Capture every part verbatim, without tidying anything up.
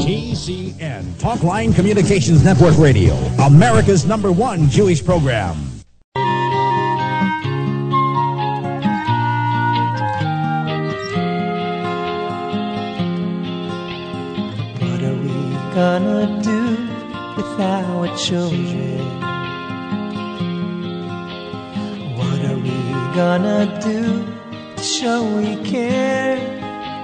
T C N, Talkline Communications Network Radio, America's number one Jewish program. What are we gonna do with our children? What are we gonna do to show we care?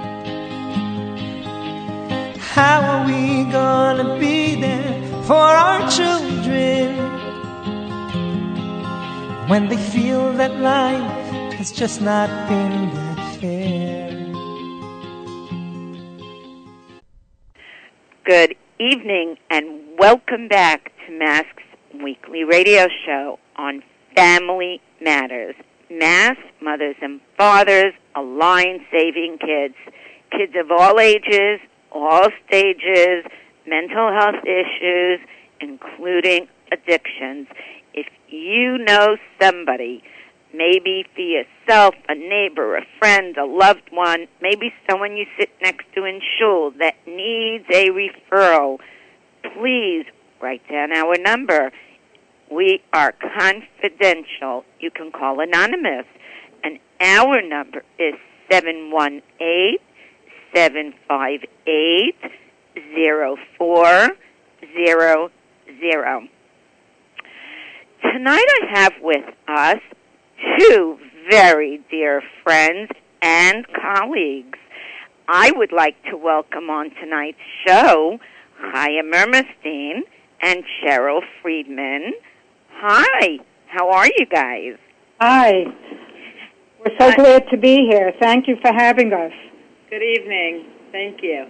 How are we gonna be there for our children when they feel that life has just not been that fair? Good evening and welcome back to Mask's weekly radio show on Family Matters. Mask, mothers and fathers, align saving kids. Kids of all ages, all stages, mental health issues, including addictions. If you know somebody, maybe for yourself, a neighbor, a friend, a loved one, maybe someone you sit next to in shul that needs a referral, please write down our number. We are confidential. You can call anonymous. And our number is seven one eight, seven five eight, zero four zero zero. Tonight I have with us two very dear friends and colleagues. I would like to welcome on tonight's show Chaya Mermelstein and Cheryl Friedman. Hi, how are you guys? Hi. We're so uh, glad to be here. Thank you for having us. Good evening. Thank you.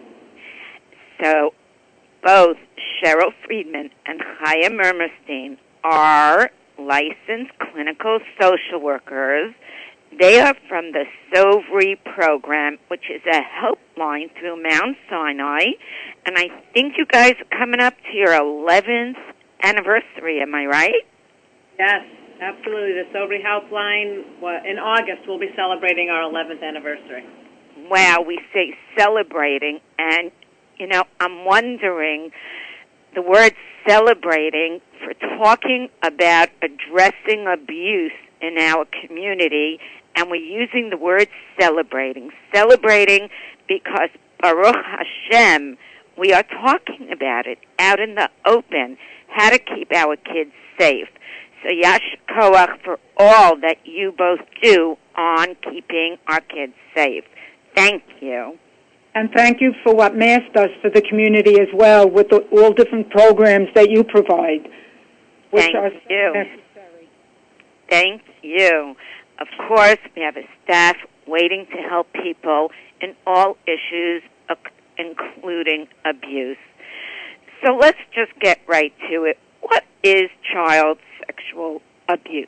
So, both Cheryl Friedman and Chaya Mermelstein are licensed clinical social workers. They are from the SOVRI program, which is a helpline through Mount Sinai. And I think you guys are coming up to your eleventh anniversary, am I right? Yes, absolutely. The SOVRI helpline, in August, we'll be celebrating our eleventh anniversary. Wow, we say celebrating, and, you know, I'm wondering, the word celebrating, for talking about addressing abuse in our community, and we're using the word celebrating. Celebrating because, Baruch Hashem, we are talking about it out in the open, how to keep our kids safe. So Yash Koach for all that you both do on keeping our kids safe. Thank you. And thank you for what Mass does for the community as well, with the, all different programs that you provide, which Thank are you. necessary. Thank you. Of course, we have a staff waiting to help people in all issues, including abuse. So let's just get right to it. What is child sexual abuse?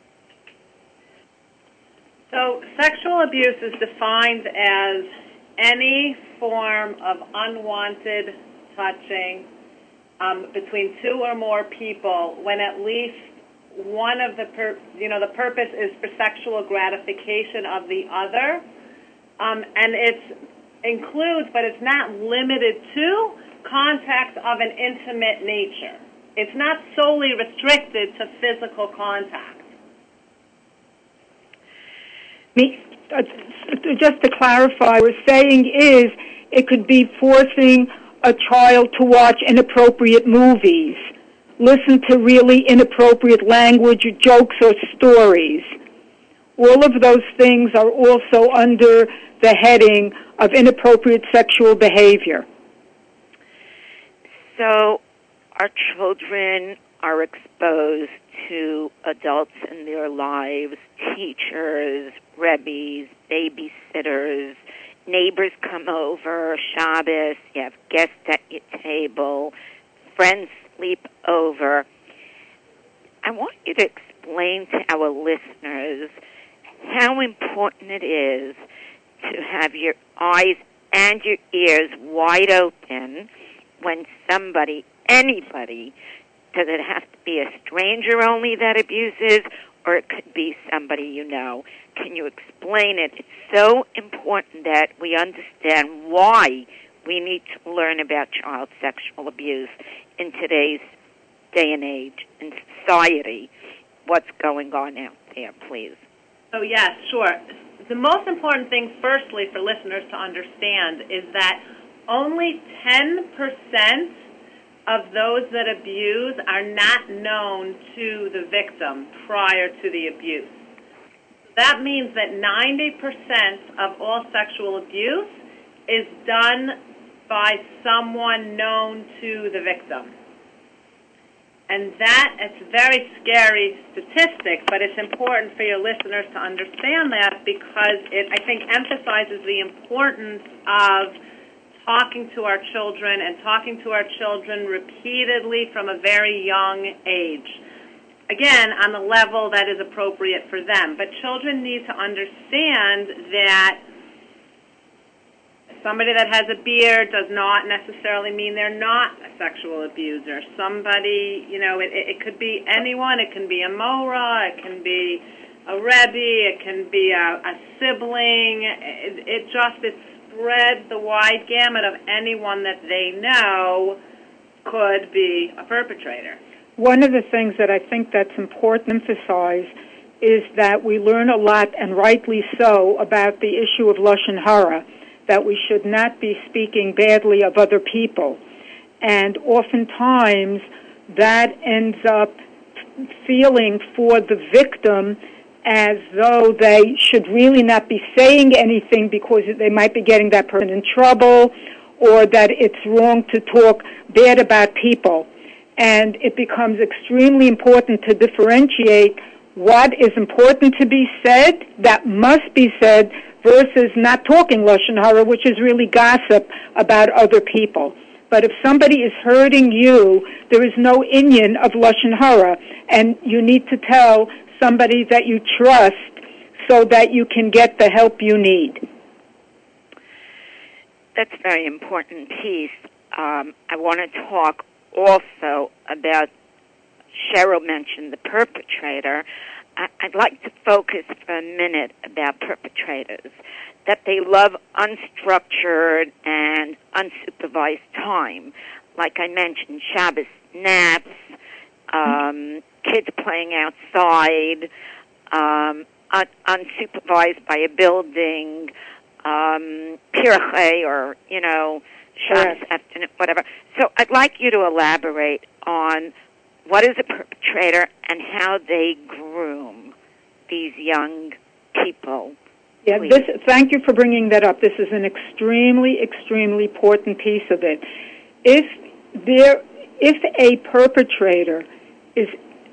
So sexual abuse is defined as any form of unwanted touching um, between two or more people when at least one of the, pur- you know, the purpose is for sexual gratification of the other. Um, and it includes, but it's not limited to, contact of an intimate nature. It's not solely restricted to physical contact. Me, uh, just to clarify, what we're saying is it could be forcing a child to watch inappropriate movies, listen to really inappropriate language, jokes, or stories. All of those things are also under the heading of inappropriate sexual behavior. So our children are exposed to adults in their lives, teachers, rebbes, babysitters, neighbors come over, Shabbos, you have guests at your table, friends sleep over. I want you to explain to our listeners how important it is to have your eyes and your ears wide open when somebody, anybody, does it have to be a stranger only that abuses, or it could be somebody you know? Can you explain it? It's so important that we understand why We need to learn about child sexual abuse in today's day and age in society. What's going on out there, please? Oh, yes, sure. The most important thing, firstly, for listeners to understand is that only ten percent of those that abuse are not known to the victim prior to the abuse. That means that ninety percent of all sexual abuse is done by someone known to the victim. And that, it's a very scary statistic, but it's important for your listeners to understand that because it, I think, emphasizes the importance of talking to our children and talking to our children repeatedly from a very young age. Again, on the level that is appropriate for them. But children need to understand that somebody that has a beard does not necessarily mean they're not a sexual abuser. Somebody, you know, it, it could be anyone. It can be a Mora. It can be a Rebbe. It can be a, a sibling. It, it just, it spreads the wide gamut of anyone that they know could be a perpetrator. One of the things that I think that's important to emphasize is that we learn a lot, and rightly so, about the issue of Lashon Hara, that we should not be speaking badly of other people. And oftentimes that ends up feeling for the victim as though they should really not be saying anything because they might be getting that person in trouble, or that it's wrong to talk bad about people. And it becomes extremely important to differentiate what is important to be said, that must be said, versus not talking Lashon Hara, which is really gossip about other people. But if somebody is hurting you, there is no inyan of Lashon Hara, and you need to tell somebody that you trust so that you can get the help you need. That's a very important piece. Um, I want to talk also about, Cheryl mentioned the perpetrator. I, I'd like to focus for a minute about perpetrators, that they love unstructured and unsupervised time. Like I mentioned, Shabbos naps, um, kids playing outside, um, un- unsupervised by a building, um, pirche, or, you know, Shabbos afternoon, whatever. So I'd like you to elaborate on what is a perpetrator and how they groom these young people. Yeah, this, thank you for bringing that up. This is an extremely, extremely important piece of it. If there, if a perpetrator is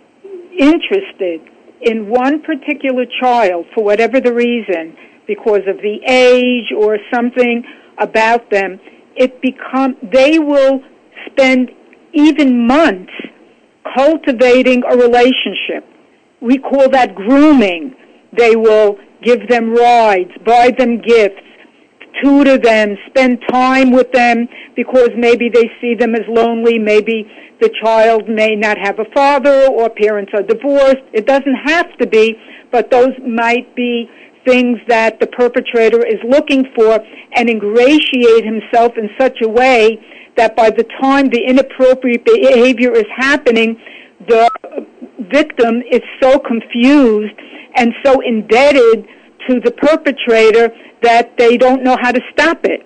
interested in one particular child for whatever the reason, because of the age or something about them, it become they will spend even months cultivating a relationship. We call that grooming. They will give them rides, buy them gifts, tutor them, spend time with them because maybe they see them as lonely. Maybe the child may not have a father or parents are divorced. It doesn't have to be, but those might be things that the perpetrator is looking for, and ingratiate himself in such a way that by the time the inappropriate behavior is happening, the victim is so confused and so indebted to the perpetrator that they don't know how to stop it.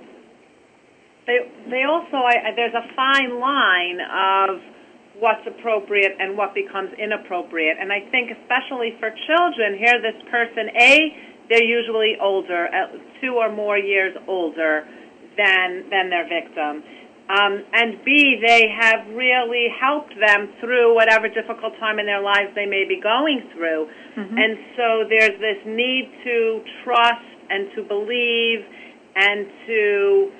They, they also, I, there's a fine line of what's appropriate and what becomes inappropriate. And I think especially for children, here this person, A, they're usually older, two or more years older than than their victim. Um, and B, they have really helped them through whatever difficult time in their lives they may be going through. Mm-hmm. And so there's this need to trust and to believe and to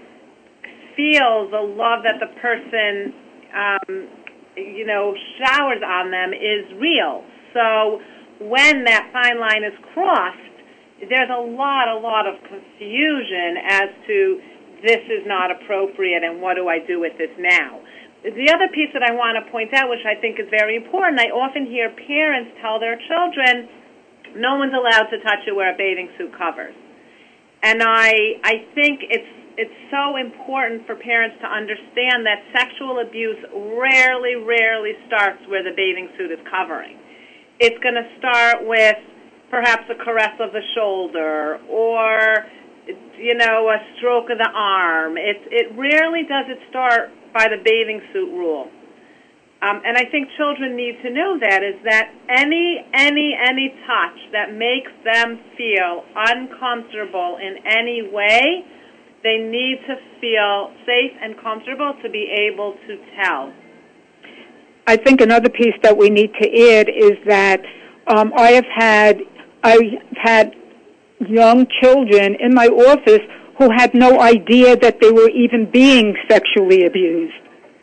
feel the love that the person, um, you know, showers on them is real. So when that fine line is crossed, there's a lot, a lot of confusion as to this is not appropriate and what do I do with this now. The other piece that I want to point out, which I think is very important, I often hear parents tell their children, no one's allowed to touch you where a bathing suit covers. And I I think it's it's so important for parents to understand that sexual abuse rarely, rarely starts where the bathing suit is covering. It's going to start with perhaps a caress of the shoulder or, you know, a stroke of the arm. It, it rarely does it start by the bathing suit rule. Um, and I think children need to know that, is that any, any, any touch that makes them feel uncomfortable in any way, they need to feel safe and comfortable to be able to tell. I think another piece that we need to add is that um, I have had I've had young children in my office who had no idea that they were even being sexually abused.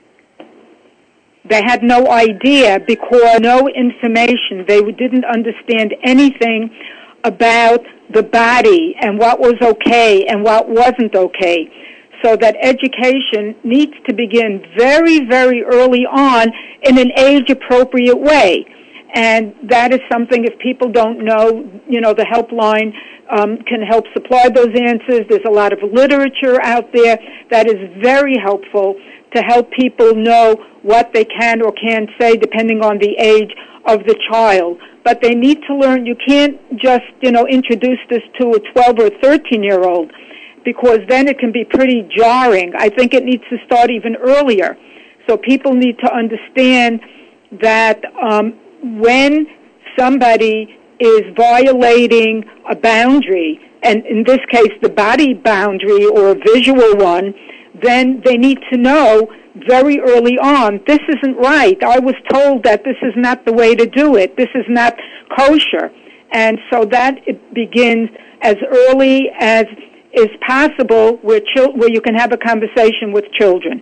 They had no idea because no information. They didn't understand anything about the body and what was okay and what wasn't okay. So that education needs to begin very, very early on in an age-appropriate way. And that is something, if people don't know, you know, the helpline um, can help supply those answers. There's a lot of literature out there that is very helpful to help people know what they can or can't say depending on the age of the child. But they need to learn. You can't just, you know, introduce this to a twelve or thirteen-year-old, because then it can be pretty jarring. I think it needs to start even earlier. So people need to understand that um, when somebody is violating a boundary, and in this case the body boundary or a visual one, then they need to know very early on, this isn't right. I was told that this is not the way to do it. This is not kosher. And so that it begins as early as is possible where, chil- where you can have a conversation with children.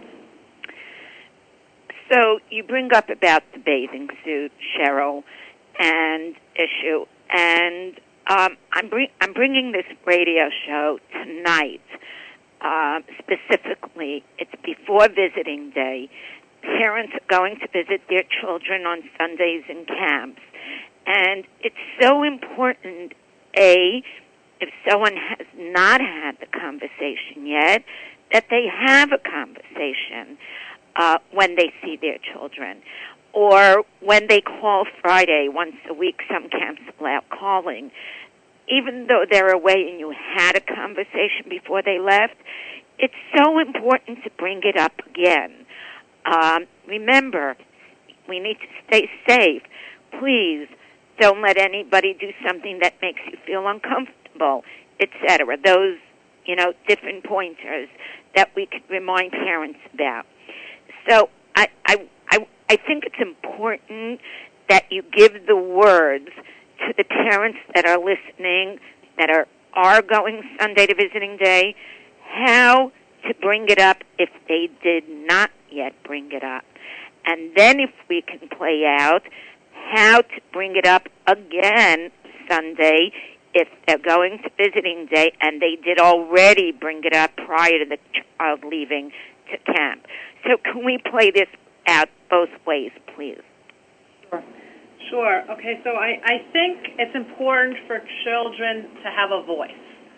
So you bring up about the bathing suit, Cheryl, and issue, and um, I'm, bring- I'm bringing this radio show tonight. Uh, specifically, it's before visiting day. Parents are going to visit their children on Sundays in camps. And it's so important, A, if someone has not had the conversation yet, that they have a conversation uh, when they see their children. Or when they call Friday, once a week, some camps allow calling. Even though they're away and you had a conversation before they left, it's so important to bring it up again. Um, remember, we need to stay safe. Please don't let anybody do something that makes you feel uncomfortable, et cetera. Those, you know, different pointers that we could remind parents about. So I, I, I, I think it's important that you give the words to the parents that are listening, that are, are going Sunday to visiting day, how to bring it up if they did not yet bring it up. And then if we can play out how to bring it up again Sunday if they're going to visiting day and they did already bring it up prior to the child leaving to camp. So can we play this out both ways, please? Sure. Sure. Okay, so I, I think it's important for children to have a voice.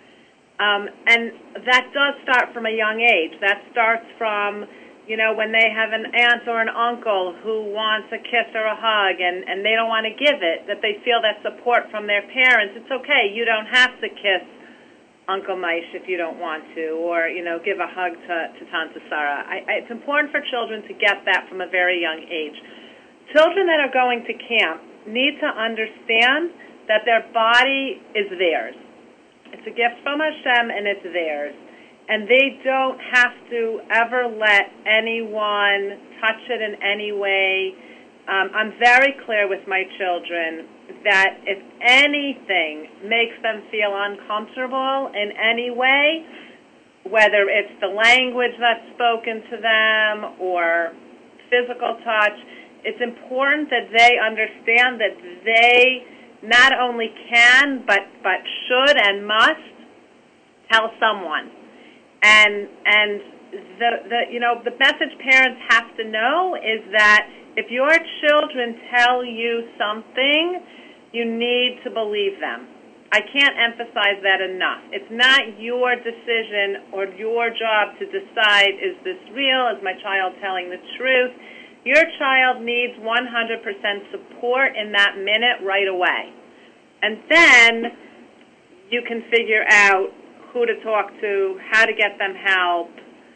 Um, and that does start from a young age. That starts from, you know, when they have an aunt or an uncle who wants a kiss or a hug and, and they don't want to give it, that they feel that support from their parents. It's okay. You don't have to kiss Uncle Maish if you don't want to, or, you know, give a hug to, to Tante Sarah. I, I, it's important for children to get that from a very young age. Children that are going to camp need to understand that their body is theirs. It's a gift from Hashem, and it's theirs. And they don't have to ever let anyone touch it in any way. Um, I'm very clear with my children that if anything makes them feel uncomfortable in any way, whether it's the language that's spoken to them or physical touch, it's important that they understand that they not only can, but, but should and must tell someone. And and the, the you know the message parents have to know is that if your children tell you something, you need to believe them. I can't emphasize that enough. It's not your decision or your job to decide, is this real? Is my child telling the truth? Your child needs one hundred percent support in that minute right away. And then you can figure out who to talk to, how to get them help.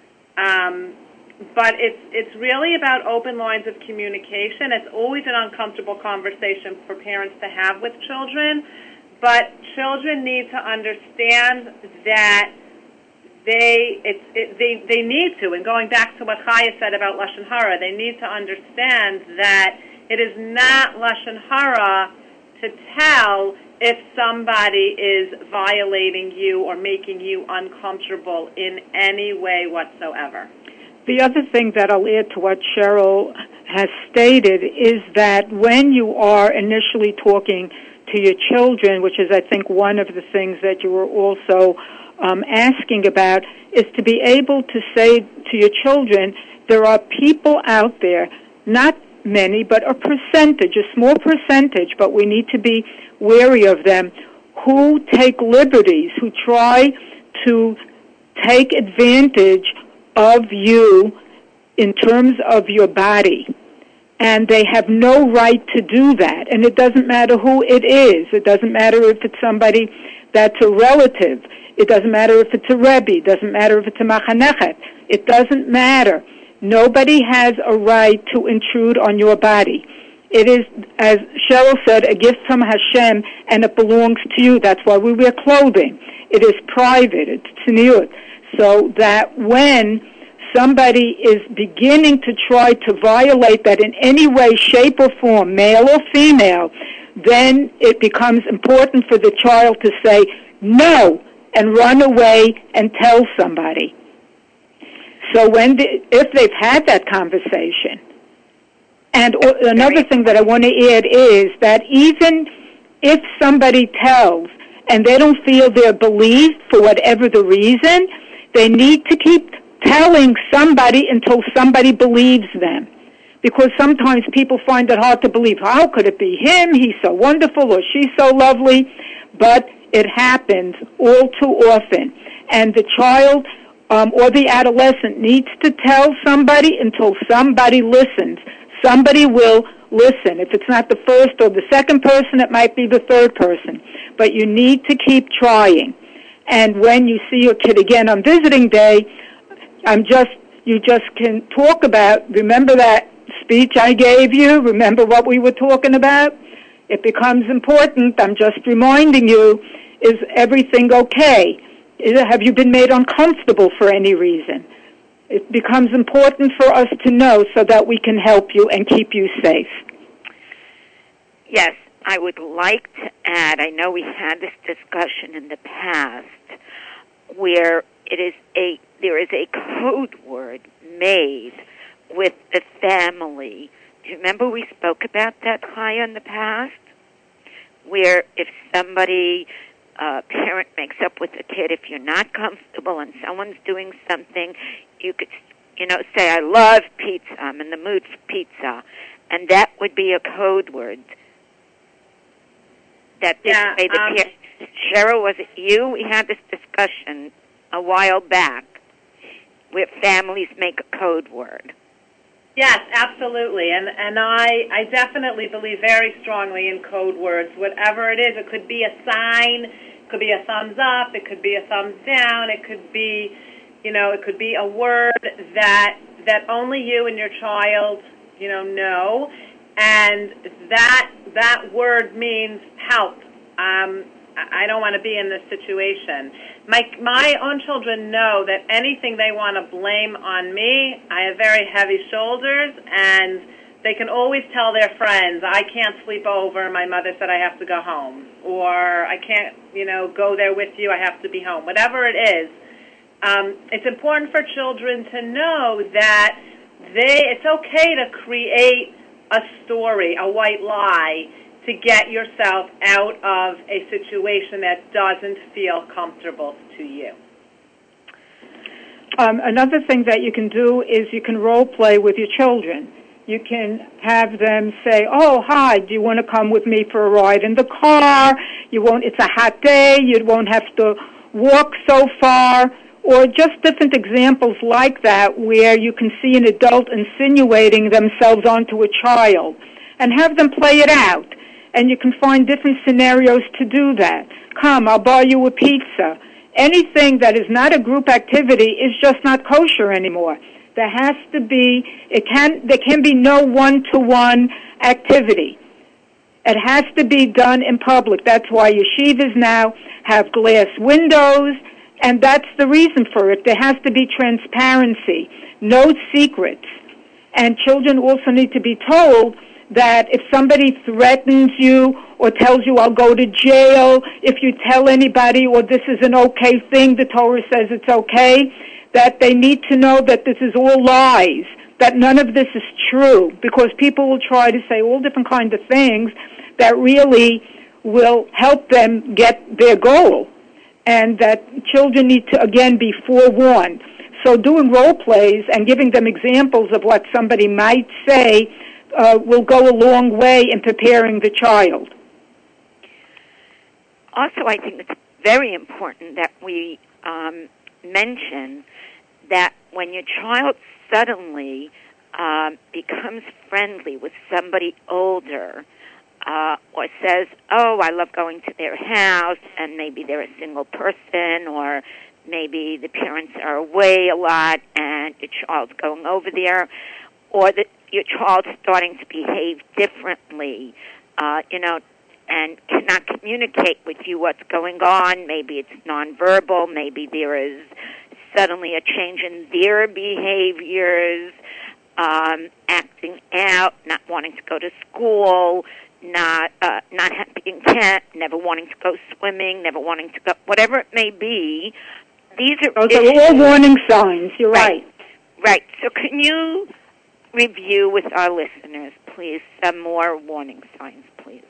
Um, but it's it's really about open lines of communication. It's always an uncomfortable conversation for parents to have with children, but children need to understand that they it's it, they they need to. And going back to what Chaya said about Lashon Hara, they need to understand that it is not Lashon Hara to tell if somebody is violating you or making you uncomfortable in any way whatsoever. The other thing that I'll add to what Cheryl has stated is that when you are initially talking to your children, which is, I think, one of the things that you were also um, asking about, is to be able to say to your children, there are people out there, not many, but a percentage, a small percentage, but we need to be wary of them, who take liberties, who try to take advantage of you in terms of your body. And they have no right to do that. And it doesn't matter who it is. It doesn't matter if it's somebody that's a relative. It doesn't matter if it's a Rebbe. It doesn't matter if it's a Machanechet. It doesn't matter. Nobody has a right to intrude on your body. It is, as Cheryl said, a gift from Hashem, and it belongs to you. That's why we wear clothing. It is private. It's tzniut. So that when somebody is beginning to try to violate that in any way, shape, or form, male or female, then it becomes important for the child to say no and run away and tell somebody. So when the, if they've had that conversation, and another thing that I want to add is that even if somebody tells and they don't feel they're believed for whatever the reason, they need to keep telling somebody until somebody believes them. Because sometimes people find it hard to believe. How could it be him? He's so wonderful, or she's so lovely. But it happens all too often. And the child um, or the adolescent needs to tell somebody until somebody listens. Somebody will listen. If it's not the first or the second person, it might be the third person. But you need to keep trying. And when you see your kid again on visiting day, I'm just, you just can talk about, remember that speech I gave you? Remember what we were talking about? It becomes important. I'm just reminding you, is everything okay? Is, have you been made uncomfortable for any reason? It becomes important for us to know so that we can help you and keep you safe. Yes, I would like to add, I know we had this discussion in the past, where it is a there is a code word made with the family. Do you remember we spoke about that, Chaya, in the past? Where if somebody, uh, parent makes up with a kid, if you're not comfortable and someone's doing something, you could, you know, say, I love pizza, I'm in the mood for pizza. And that would be a code word. That this yeah, way the um, parent, Cheryl, was it you? We had this discussion a while back where families make a code word. Yes, absolutely. And and I, I definitely believe very strongly in code words. Whatever it is, it could be a sign, it could be a thumbs up, it could be a thumbs down, it could be, you know, it could be a word that that only you and your child, you know, know. And that that word means help. Um, I don't want to be in this situation. My my own children know that anything they want to blame on me, I have very heavy shoulders, and they can always tell their friends, I can't sleep over, my mother said I have to go home, or I can't, you know, go there with you, I have to be home. Whatever it is, um, it's important for children to know that they it's okay to create a story, a white lie, to get yourself out of a situation that doesn't feel comfortable to you. Um, another thing that you can do is you can role play with your children. You can have them say, oh, hi, do you want to come with me for a ride in the car? You won't, it's a hot day, you won't have to walk so far, or just different examples like that where you can see an adult insinuating themselves onto a child and have them play it out. And you can find different scenarios to do that. Come, I'll buy you a pizza. Anything that is not a group activity is just not kosher anymore. There has to be, it can, there can be no one-to-one activity. It has to be done in public. That's why yeshivas now have glass windows, and that's the reason for it. There has to be transparency, no secrets. And children also need to be told that if somebody threatens you or tells you, I'll go to jail if you tell anybody, or this is an okay thing, the Torah says it's okay, that they need to know that this is all lies, that none of this is true, because people will try to say all different kinds of things that really will help them get their goal, and that children need to, again, be forewarned. So doing role plays and giving them examples of what somebody might say uh, will go a long way in preparing the child. Also, I think it's very important that we um, mention that when your child suddenly um, becomes friendly with somebody older, uh, or says, oh, I love going to their house, and maybe they're a single person, or maybe the parents are away a lot and your child's going over there, or that your child's starting to behave differently, uh, you know, and cannot communicate with you what's going on. Maybe it's nonverbal. Maybe there is suddenly a change in their behaviors, um, acting out, not wanting to go to school, not uh, not being content, never wanting to go swimming, never wanting to go, whatever it may be. These are Those are all warning signs. You're right. Right. Right. So can you review with our listeners, please, some more warning signs, please?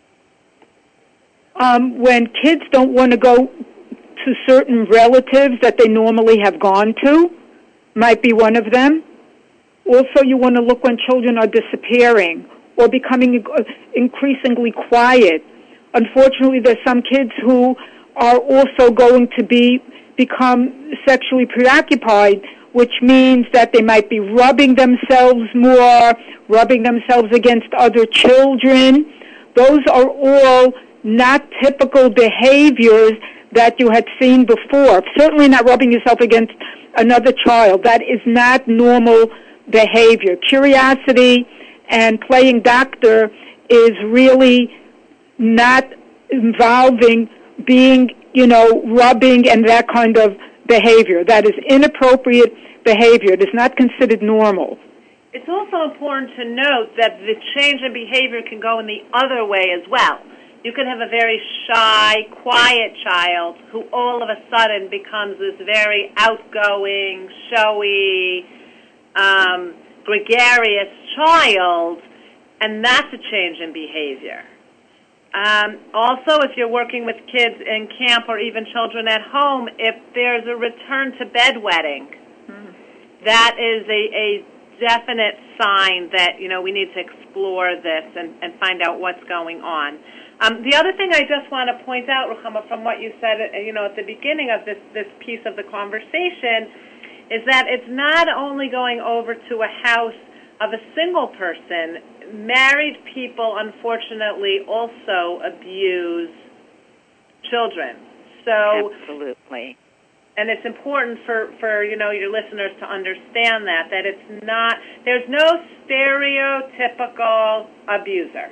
Um, when kids don't want to go to certain relatives that they normally have gone to, might be one of them. Also, you want to look when children are disappearing or becoming increasingly quiet. Unfortunately, there's some kids who are also going to be become sexually preoccupied, which means that they might be rubbing themselves more, rubbing themselves against other children. Those are all not typical behaviors that you had seen before. Certainly not rubbing yourself against another child. That is not normal behavior. Curiosity and playing doctor is really not involving being, you know, rubbing and that kind of behavior. That is inappropriate behavior. It is not considered normal. It's also important to note that the change in behavior can go in the other way as well. You can have a very shy, quiet child who all of a sudden becomes this very outgoing, showy, um, gregarious child, and that's a change in behavior. Um, also, if you're working with kids in camp or even children at home, if there's a return to bedwetting, mm-hmm. that is a, a definite sign that, you know, we need to explore this and, and find out what's going on. Um, the other thing I just want to point out, Ruchama, from what you said, you know, at the beginning of this, this piece of the conversation, is that it's not only going over to a house of a single person. Married people, unfortunately, also abuse children. So, absolutely. And it's important for, for, you know, your listeners to understand that, that it's not, there's no stereotypical abuser.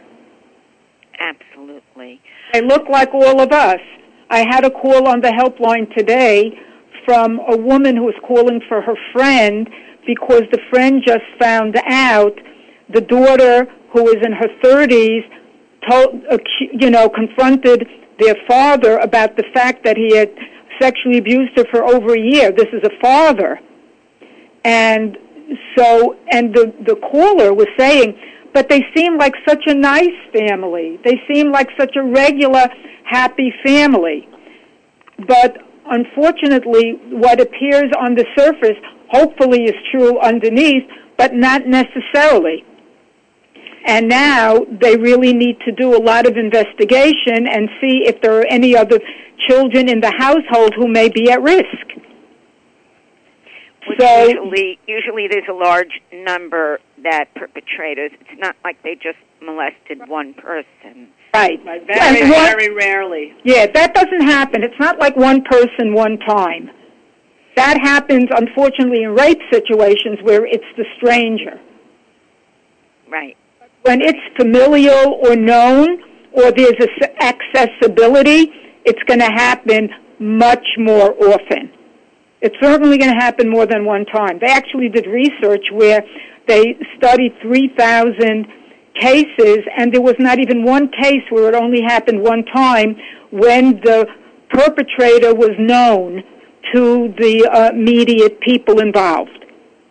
Absolutely. They look like all of us. I had a call on the helpline today from a woman who was calling for her friend because the friend just found out the daughter, who is in her thirties, told, you know, confronted their father about the fact that he had sexually abused her for over a year. This is a father. And so, and the, the caller was saying, but they seem like such a nice family. They seem like such a regular, happy family. But unfortunately, what appears on the surface hopefully is true underneath, but not necessarily. And now they really need to do a lot of investigation and see if there are any other children in the household who may be at risk. Which so, usually, usually there's a large number that perpetrators, it's not like they just molested one person. Right. Right. Very, one, very rarely. Yeah, that doesn't happen. It's not like one person, one time. That happens, unfortunately, in rape situations where it's the stranger. Right. When it's familial or known, or there's accessibility, it's going to happen much more often. It's certainly going to happen more than one time. They actually did research where they studied three thousand cases, and there was not even one case where it only happened one time when the perpetrator was known to the uh, immediate people involved.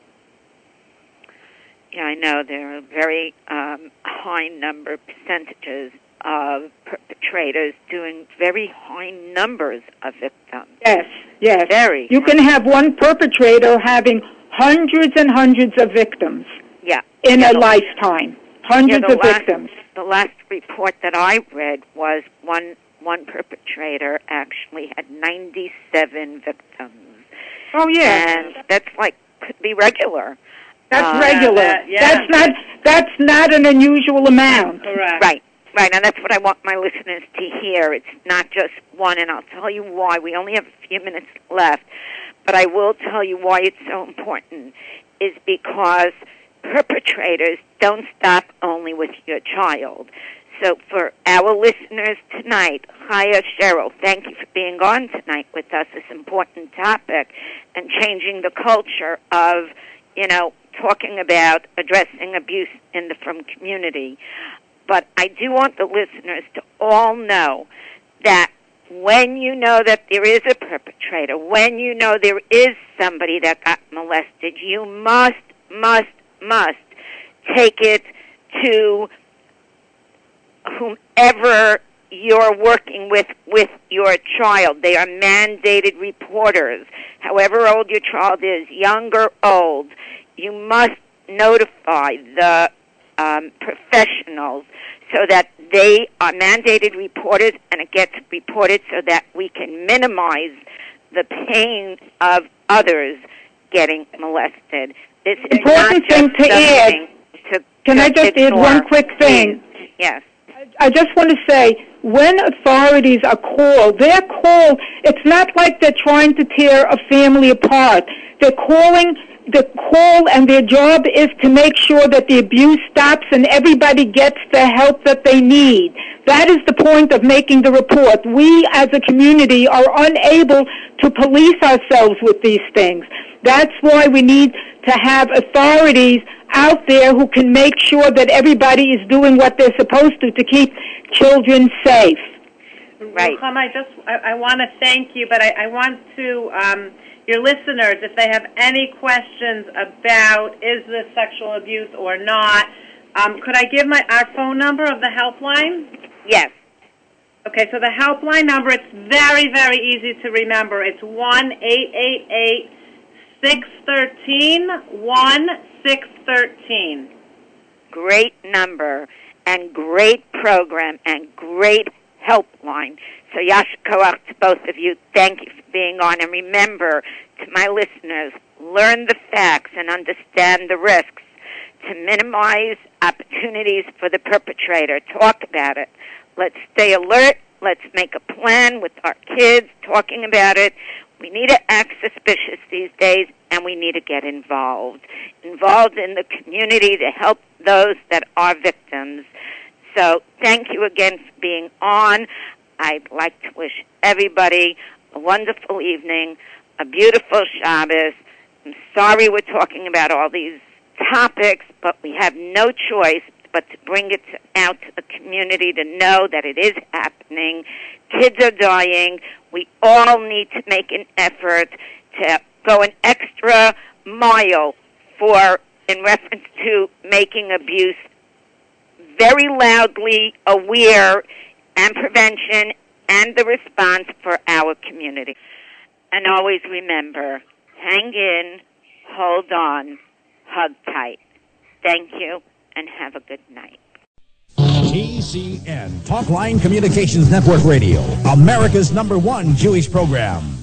Yeah, I know there are very um, high number percentages of perpetrators doing very high numbers of victims. Yes, yes. Very. You can have one perpetrator having hundreds and hundreds of victims. Yeah. In yeah, a the, lifetime. Hundreds yeah, of last, victims. The last report that I read was one one perpetrator actually had ninety-seven victims. Oh, yeah. And that's like, could be regular. That's uh, regular. That, yeah. That's not that's not an unusual amount. Correct. Right. Right, and that's what I want my listeners to hear. It's not just one, and I'll tell you why. We only have a few minutes left, but I will tell you why it's so important, is because perpetrators don't stop only with your child. So for our listeners tonight, Chaya Cheryl, thank you for being on tonight with us, this important topic, and changing the culture of, you know, talking about addressing abuse in the frum community. But I do want the listeners to all know that when you know that there is a perpetrator, when you know there is somebody that got molested, you must, must, must take it to whomever you're working with with your child. They are mandated reporters. However old your child is, young or old, you must notify the um, professionals so that they are mandated reporters, and it gets reported so that we can minimize the pain of others getting molested. This is important not thing just to add. To Can I just add one quick thing? Yes. I just want to say, when authorities are called, they're called, it's not like they're trying to tear a family apart. They're calling, the call and their job is to make sure that the abuse stops and everybody gets the help that they need. That is the point of making the report. We as a community are unable to police ourselves with these things. That's why we need to have authorities out there who can make sure that everybody is doing what they're supposed to to keep children safe. Right. Rucham, I just I, I want to thank you, but I, I want to um, your listeners, if they have any questions about is this sexual abuse or not, um, could I give my our phone number of the helpline? Yes. Okay, so the helpline number, it's very, very easy to remember. It's one eight eight eight six one three one six one three. Great number and great program and great helpline. So Yasher Koach to both of you. Thank you for being on. And remember, to my listeners, learn the facts and understand the risks to minimize opportunities for the perpetrator. Talk about it. Let's stay alert. Let's make a plan with our kids, talking about it. We need to act suspicious these days, and we need to get involved. Involved in the community to help those that are victims. So thank you again for being on. I'd like to wish everybody a wonderful evening, a beautiful Shabbos. I'm sorry we're talking about all these topics, but we have no choice but to bring it out to the community to know that it is happening. Kids are dying. We all need to make an effort to go an extra mile for, in reference to making abuse very loudly aware and prevention and the response for our community. And always remember, hang in, hold on, hug tight. Thank you, and have a good night. T C N, Talkline Communications Network Radio, America's number one Jewish program.